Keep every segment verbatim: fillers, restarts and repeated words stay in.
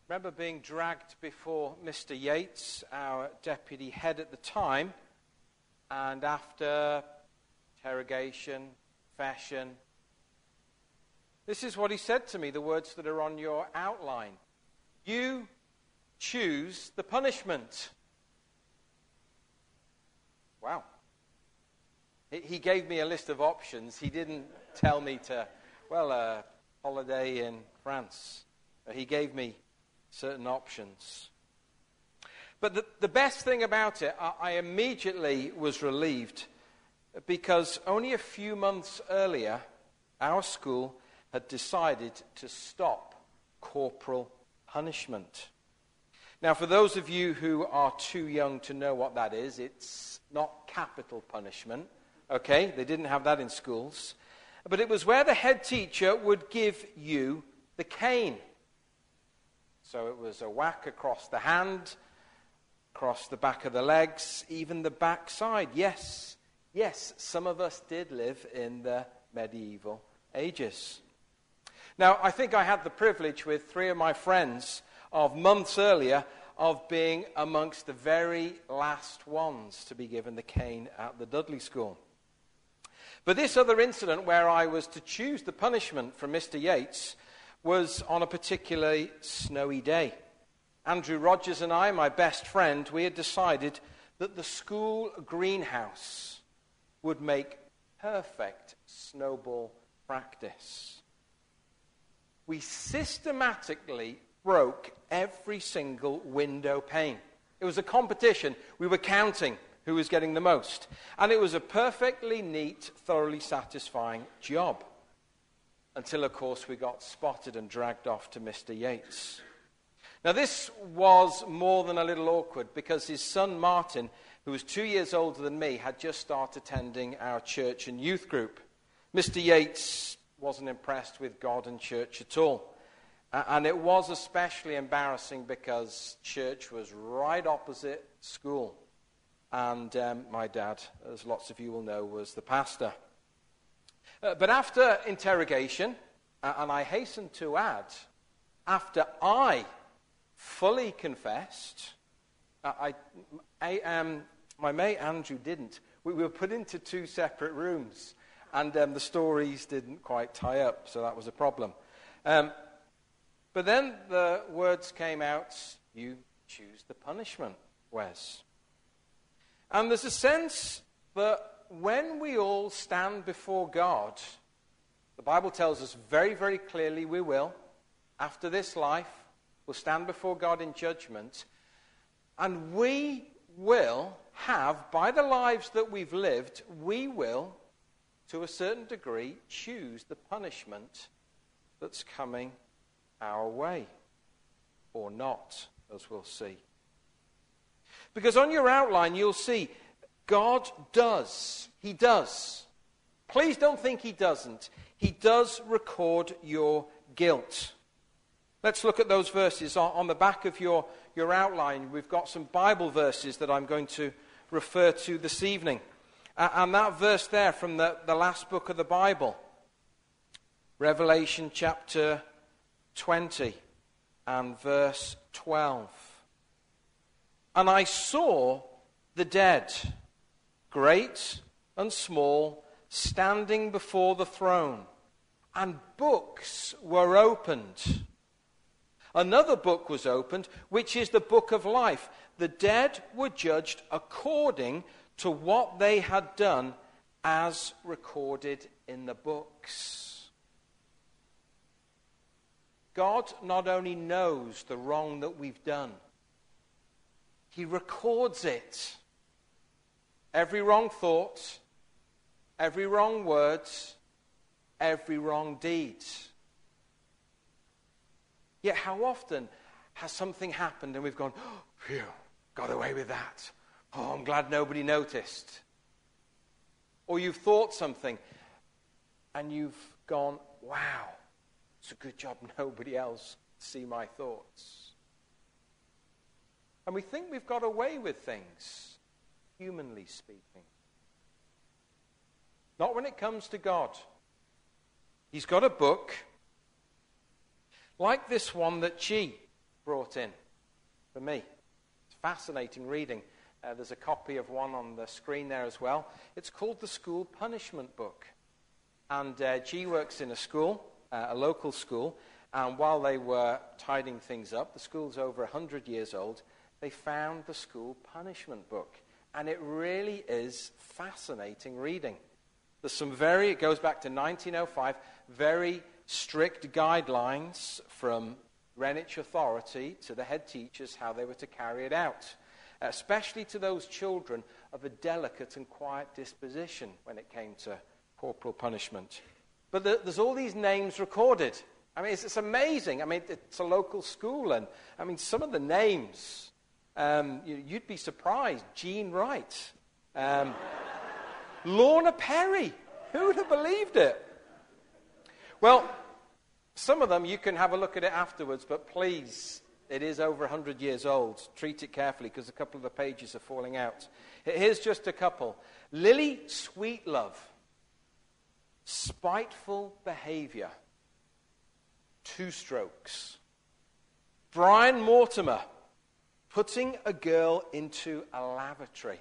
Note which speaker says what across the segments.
Speaker 1: remember being dragged before Mister Yates, our deputy head at the time, and after interrogation, confession, this is what he said to me, the words that are on your outline. You choose the punishment. Wow. He gave me a list of options. He didn't tell me to, well, a uh, holiday in France. He gave me certain options. But the, the best thing about it, I, I immediately was relieved because only a few months earlier, our school had decided to stop corporal punishment. Now, for those of you who are too young to know what that is, it's not capital punishment. Okay, they didn't have that in schools. But it was where the head teacher would give you the cane. So it was a whack across the hand, across the back of the legs, even the backside. Yes, yes, some of us did live in the medieval ages. Now, I think I had the privilege with three of my friends of months earlier of being amongst the very last ones to be given the cane at the Dudley School. But this other incident where I was to choose the punishment from Mister Yates was on a particularly snowy day. Andrew Rogers and I, my best friend, we had decided that the school greenhouse would make perfect snowball practice. We systematically broke every single window pane. It was a competition. We were counting who was getting the most. And it was a perfectly neat, thoroughly satisfying job. Until, of course, we got spotted and dragged off to Mister Yates. Now, this was more than a little awkward because his son, Martin, who was two years older than me, had just started attending our church and youth group. Mister Yates wasn't impressed with God and church at all. And it was especially embarrassing because church was right opposite school. And um, my dad, as lots of you will know, was the pastor. Uh, but after interrogation, uh, and I hasten to add, after I fully confessed, uh, I, I, um, my mate Andrew didn't. We, we were put into two separate rooms, and um, the stories didn't quite tie up, so that was a problem. Um, but then the words came out, you choose the punishment, Wes. And there's a sense that when we all stand before God, the Bible tells us very, very clearly we will. After this life, we'll stand before God in judgment. And we will have, by the lives that we've lived, we will, to a certain degree, choose the punishment that's coming our way. Or not, as we'll see. Because on your outline, you'll see God does. He does. Please don't think he doesn't. He does record your guilt. Let's look at those verses. On the back of your, your outline, we've got some Bible verses that I'm going to refer to this evening. Uh, and that verse there from the, the last book of the Bible, Revelation chapter twenty and verse twelve. And I saw the dead, great and small, standing before the throne, and books were opened. Another book was opened, which is the book of life. The dead were judged according to what they had done, as recorded in the books. God not only knows the wrong that we've done, he records it. Every wrong thought, every wrong word, every wrong deed. Yet how often has something happened and we've gone, oh, phew, got away with that. Oh, I'm glad nobody noticed. Or you've thought something and you've gone, wow, it's a good job nobody else see my thoughts. And we think we've got away with things, humanly speaking. Not when it comes to God. He's got a book like this one that G brought in for me. It's fascinating reading. Uh, there's a copy of one on the screen there as well. It's called The School Punishment Book. And uh, G works in a school, uh, a local school, and while they were tidying things up, the school's over one hundred years old, they found the School Punishment Book. And it really is fascinating reading. There's some very, it goes back to nineteen oh five, very strict guidelines from Greenwich Authority to the head teachers how they were to carry it out, especially to those children of a delicate and quiet disposition when it came to corporal punishment. But the, there's all these names recorded. I mean, it's, it's amazing. I mean, it's a local school, and I mean, some of the names, um, you, you'd be surprised. Jean Wright, um, Lorna Perry. Who would have believed it? Well, some of them you can have a look at it afterwards, but please, it is over one hundred years old. Treat it carefully because a couple of the pages are falling out. Here's just a couple. Lily Sweetlove, spiteful behavior, two strokes. Brian Mortimer, putting a girl into a lavatory,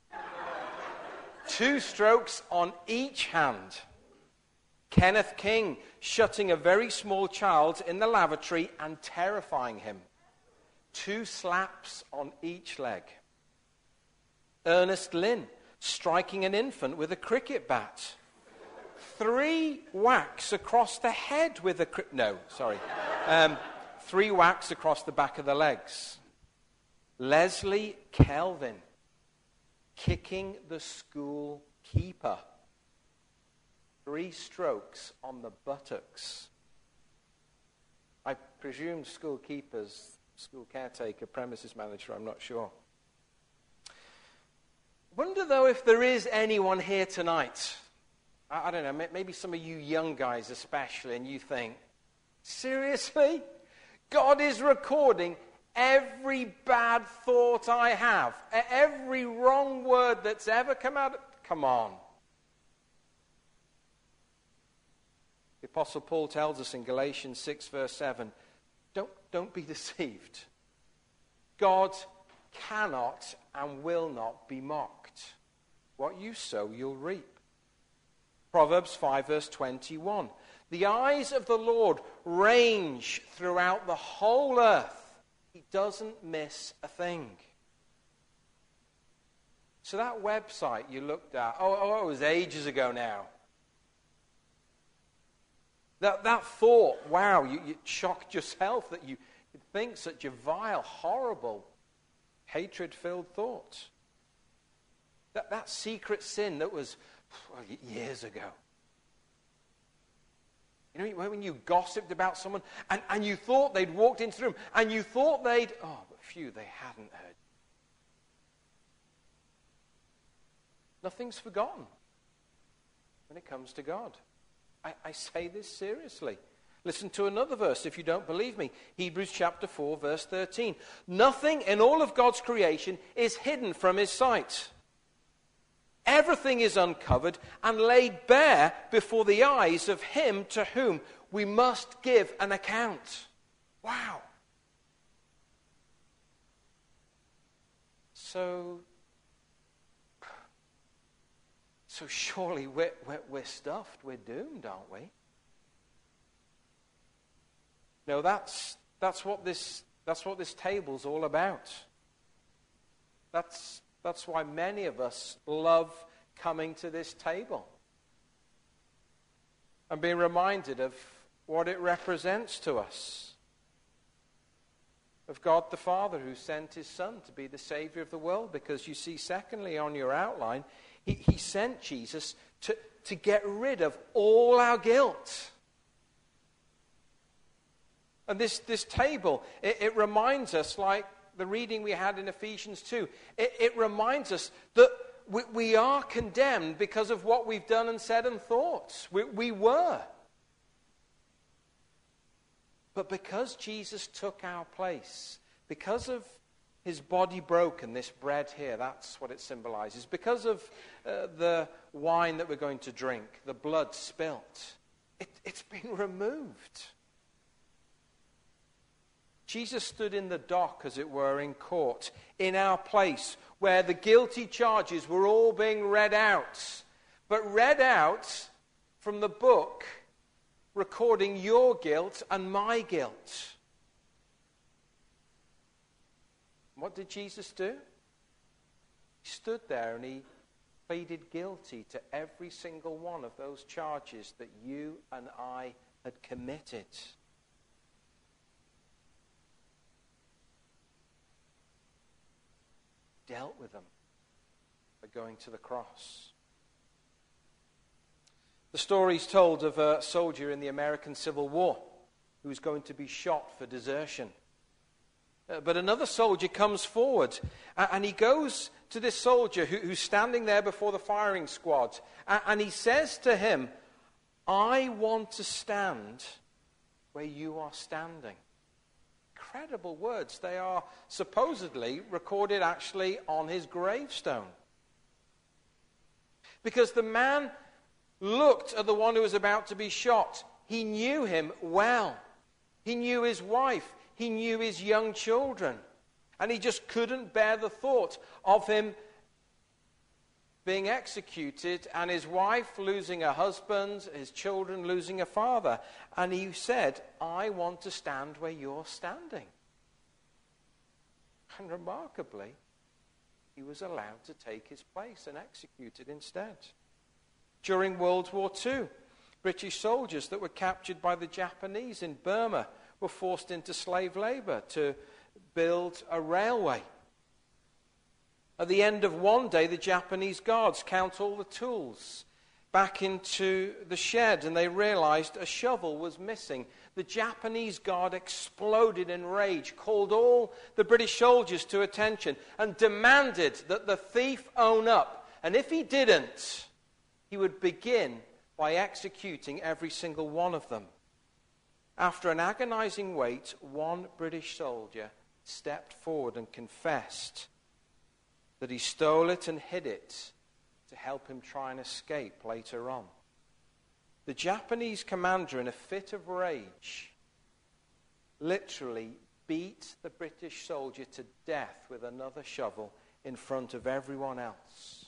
Speaker 1: two strokes on each hand. Kenneth King, shutting a very small child in the lavatory and terrifying him, two slaps on each leg. Ernest Lynn, striking an infant with a cricket bat, three whacks across the head with a cri- no, sorry, um, three whacks across the back of the legs. Leslie Kelvin, kicking the school keeper, three strokes on the buttocks. I presume school keepers, school caretaker, premises manager, I'm not sure. Wonder though if there is anyone here tonight, I, I don't know, maybe some of you young guys especially, and you think, seriously? God is recording every bad thought I have, every wrong word that's ever come out of, come on. The Apostle Paul tells us in Galatians six verse seven, don't, don't be deceived. God cannot and will not be mocked. What you sow, you'll reap. Proverbs five verse twenty-one, the eyes of the Lord range throughout the whole earth. He doesn't miss a thing. So that website you looked at, oh, oh it was ages ago now. That that thought, wow, you, you shocked yourself that you could think such a vile, horrible, hatred-filled thought. That that secret sin that was well, years ago. You know, when you gossiped about someone and, and you thought they'd walked into the room and you thought they'd, oh, but phew, they hadn't heard. Nothing's forgotten when it comes to God. I, I say this seriously. Listen to another verse if you don't believe me. Hebrews chapter four, verse thirteen. Nothing in all of God's creation is hidden from his sight. Everything is uncovered and laid bare before the eyes of him to whom we must give an account. Wow. So, so surely we're, we're, we're stuffed, we're doomed, aren't we? No, that's that's what this that's what this table's all about. That's that's why many of us love coming to this table and being reminded of what it represents to us. Of God the Father who sent his Son to be the Savior of the world. Because you see, secondly, on your outline, he, he sent Jesus to, to get rid of all our guilt. And this, this table, it, it reminds us, like the reading we had in Ephesians two, it, it reminds us that we, we are condemned because of what we've done and said and thought. We, we were. But because Jesus took our place, because of his body broken, this bread here, that's what it symbolizes. Because of uh, the wine that we're going to drink, the blood spilt, it, it's been removed. Jesus stood in the dock, as it were, in court, in our place, where the guilty charges were all being read out. But read out from the book recording your guilt and my guilt. What did Jesus do? He stood there and he pleaded guilty to every single one of those charges that you and I had committed. Dealt with them by going to the cross. The story's told of a soldier in the American Civil War who was going to be shot for desertion. Uh, but another soldier comes forward uh, and he goes to this soldier who, who's standing there before the firing squad, uh, and he says to him, "I want to stand where you are standing." Incredible words. They are supposedly recorded actually on his gravestone. Because the man looked at the one who was about to be shot. He knew him well. He knew his wife. He knew his young children. And he just couldn't bear the thought of him being executed and his wife losing a husband, his children losing a father. And he said, "I want to stand where you're standing." And remarkably, he was allowed to take his place and executed instead. During World War Two, British soldiers that were captured by the Japanese in Burma were forced into slave labor to build a railway. At the end of one day, the Japanese guards count all the tools back into the shed, and they realized a shovel was missing. The Japanese guard exploded in rage, called all the British soldiers to attention, and demanded that the thief own up. And if he didn't, he would begin by executing every single one of them. After an agonizing wait, one British soldier stepped forward and confessed that he stole it and hid it to help him try and escape later on. The Japanese commander, in a fit of rage, literally beat the British soldier to death with another shovel in front of everyone else.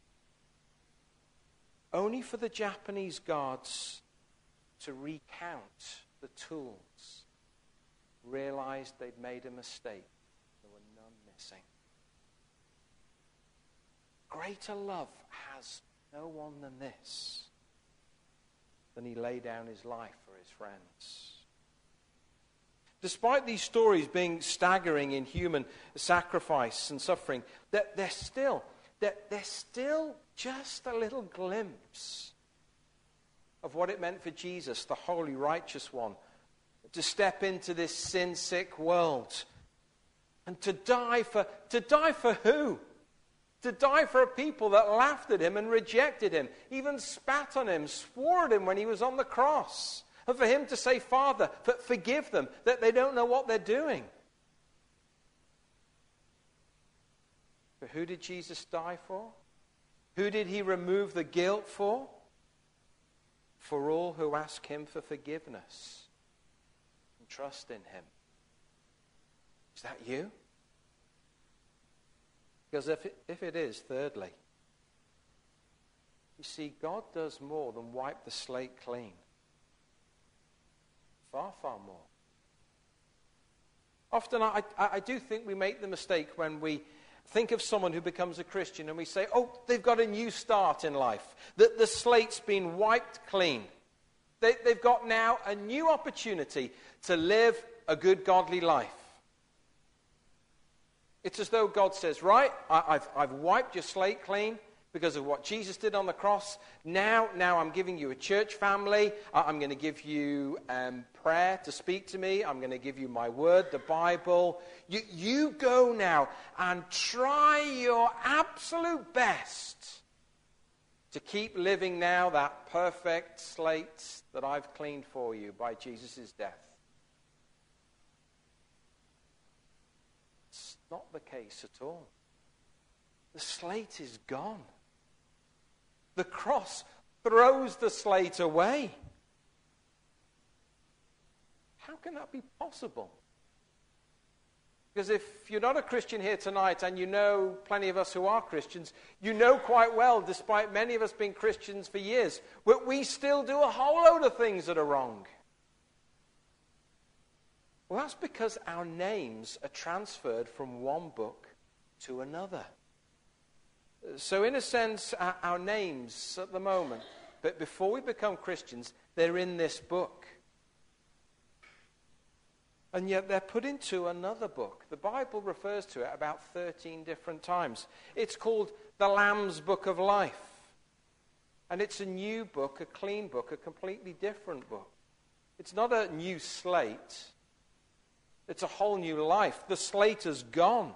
Speaker 1: Only for the Japanese guards to recount the tools, realized they'd made a mistake. There were none missing. Greater love has no one than this, than he laid down his life for his friends. Despite these stories being staggering in human sacrifice and suffering, they're, they're still they're, they're still just a little glimpse of what it meant for Jesus, the holy, righteous one, to step into this sin-sick world and to die for to die for who? To die for a people that laughed at him and rejected him, even spat on him, swore at him when he was on the cross. And for him to say, "Father, forgive them, that they don't know what they're doing." But who did Jesus die for? Who did he remove the guilt for? For all who ask him for forgiveness and trust in him. Is that you? Because if it, if it is, thirdly, you see, God does more than wipe the slate clean. Far, far more. Often I, I, I do think we make the mistake when we think of someone who becomes a Christian and we say, "Oh, they've got a new start in life. That the slate's been wiped clean. They, they've got now a new opportunity to live a good, godly life." It's as though God says, "Right, I, I've, I've wiped your slate clean because of what Jesus did on the cross. Now, now I'm giving you a church family. I'm going to give you um, prayer to speak to me. I'm going to give you my word, the Bible. You, you go now and try your absolute best to keep living now that perfect slate that I've cleaned for you by Jesus' death." It's not the case at all. The slate is gone. The cross throws the slate away. How can that be possible? Because if you're not a Christian here tonight, and you know plenty of us who are Christians, you know quite well, despite many of us being Christians for years, that we still do a whole load of things that are wrong. Well, that's because our names are transferred from one book to another. So in a sense, our, our names at the moment, but before we become Christians, they're in this book. And yet they're put into another book. The Bible refers to it about thirteen different times. It's called the Lamb's Book of Life. And it's a new book, a clean book, a completely different book. It's not a new slate. It's a whole new life. The slate is gone.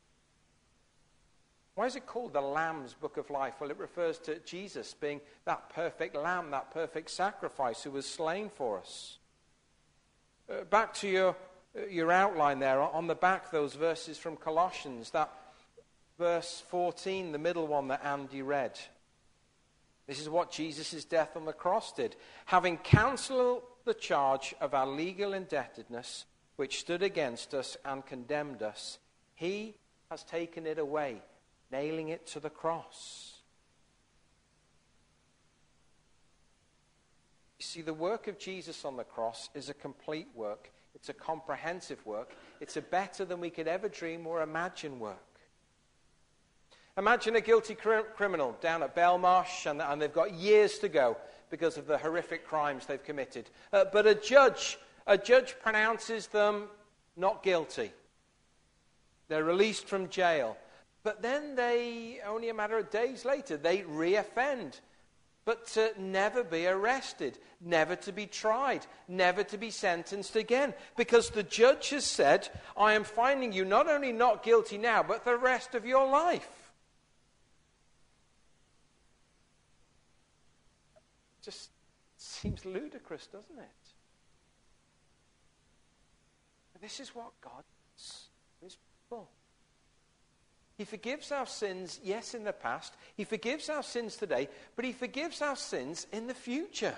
Speaker 1: Why is it called the Lamb's Book of Life? Well, it refers to Jesus being that perfect lamb, that perfect sacrifice who was slain for us. Uh, back to your, uh, your outline there. On the back, those verses from Colossians, that verse fourteen, the middle one that Andy read. This is what Jesus' death on the cross did. Having cancelled the charge of our legal indebtedness, which stood against us and condemned us, he has taken it away, nailing it to the cross. You see, the work of Jesus on the cross is a complete work. It's a comprehensive work. It's a better than we could ever dream or imagine work. Imagine a guilty cr- criminal down at Belmarsh, and, and they've got years to go because of the horrific crimes they've committed. Uh, but a judge, a judge pronounces them not guilty. They're released from jail. But then they, only a matter of days later, they re-offend. But to never be arrested, never to be tried, never to be sentenced again. Because the judge has said, I am finding you not only not guilty now, but the rest of your life. Just seems ludicrous, doesn't it? But this is what God does to his people. He forgives our sins, yes, in the past. He forgives our sins today, but he forgives our sins in the future.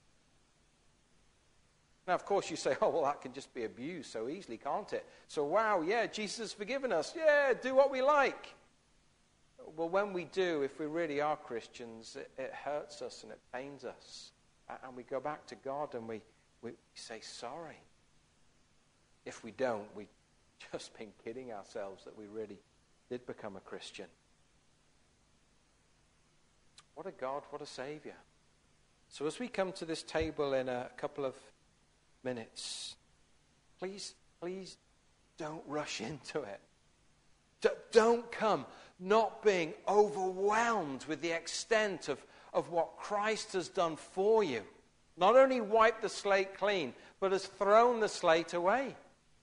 Speaker 1: Now, of course, you say, oh, well, that can just be abused so easily, can't it? So, wow, yeah, Jesus has forgiven us. Yeah, do what we like. Well, when we do, if we really are Christians, it, it hurts us and it pains us. And we go back to God and we, we say sorry. If we don't, we've just been kidding ourselves that we really did become a Christian. What a God, what a Savior. So as we come to this table in a couple of minutes, please, please don't rush into it. D- don't come not being overwhelmed with the extent of, of what Christ has done for you. Not only wiped the slate clean, but has thrown the slate away.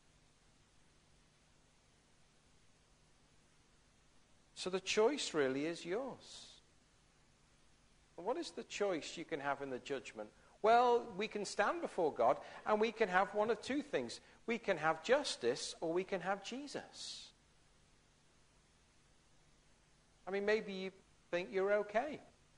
Speaker 1: So the choice really is yours. And what is the choice you can have in the judgment? Well, we can stand before God and we can have one of two things. We can have justice or we can have Jesus. I mean, maybe you think you're okay.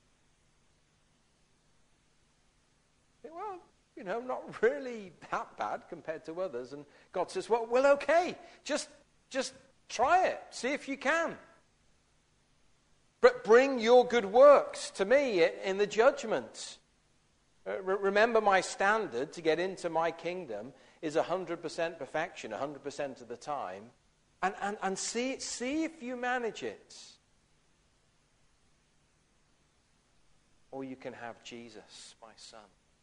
Speaker 1: Well, you know, not really that bad compared to others. And God says, well, well, okay. Just, just try it. See if you can. But bring your good works to me in the judgment. Uh, re- remember, my standard to get into my kingdom is one hundred percent perfection, one hundred percent of the time. And, and, and see, see if you manage it. Or you can have Jesus, my son,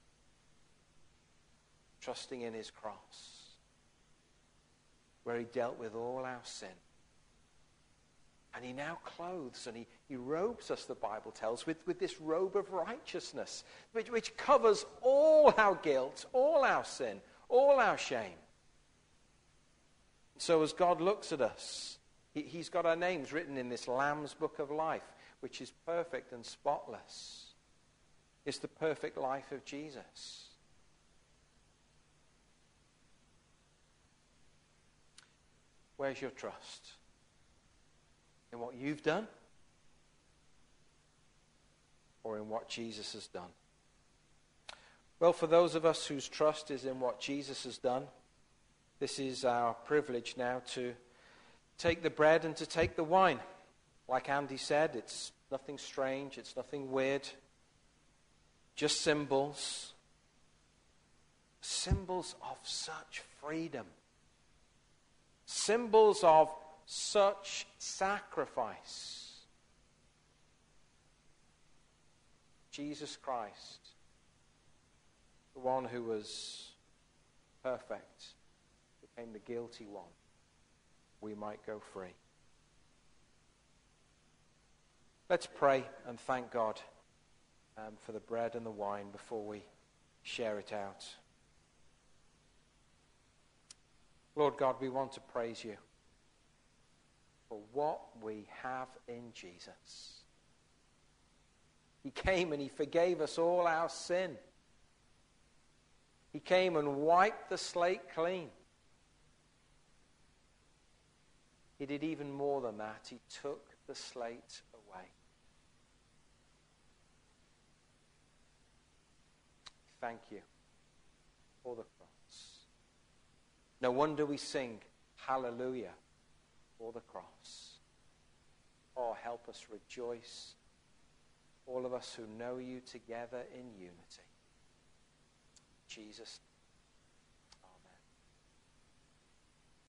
Speaker 1: trusting in his cross, where he dealt with all our sin. And he now clothes and he, he robes us, the Bible tells, with, with this robe of righteousness, which, which covers all our guilt, all our sin, all our shame. So as God looks at us, he, he's got our names written in this Lamb's Book of Life, which is perfect and spotless. It's the perfect life of Jesus. Where's your trust? In what you've done? Or in what Jesus has done? Well, for those of us whose trust is in what Jesus has done, this is our privilege now to take the bread and to take the wine. Like Andy said, it's nothing strange, it's nothing weird, just symbols. Symbols of such freedom. Symbols of such sacrifice. Jesus Christ, the one who was perfect, became the guilty one. We might go free. Let's pray and thank God um, for the bread and the wine before we share it out. Lord God, we want to praise you for what we have in Jesus. He came and he forgave us all our sin. He came and wiped the slate clean. He did even more than that. He took the slate away. Thank you for the cross. No wonder we sing hallelujah for the cross. Oh, help us rejoice, all of us who know you together in unity. Jesus.